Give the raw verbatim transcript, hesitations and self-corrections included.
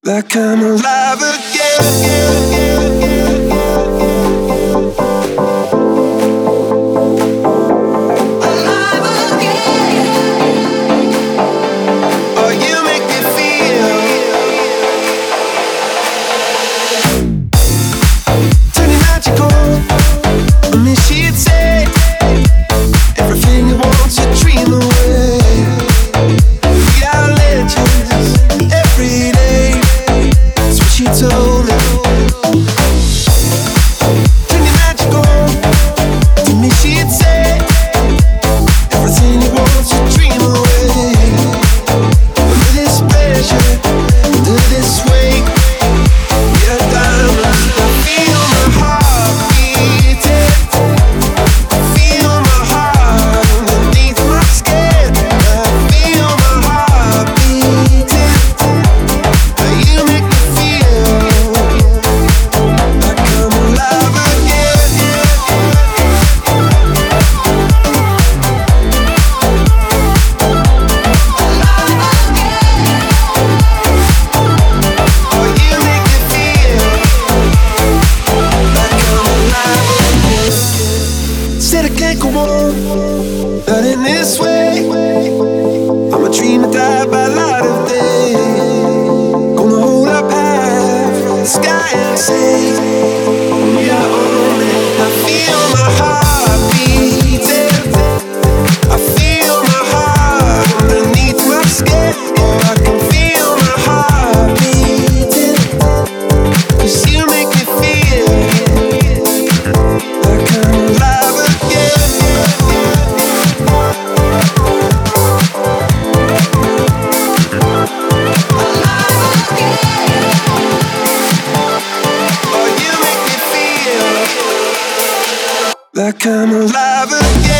like I'm alive again. Not in this way. I'm a dream that died by light of day. Gonna hold up high from the sky and say, we are on it. I feel my heart beating. I feel my heart underneath my skin. Oh, I can feel my heart beating. 'Cause you make me feel like I'm alive again. Like I'm alive again.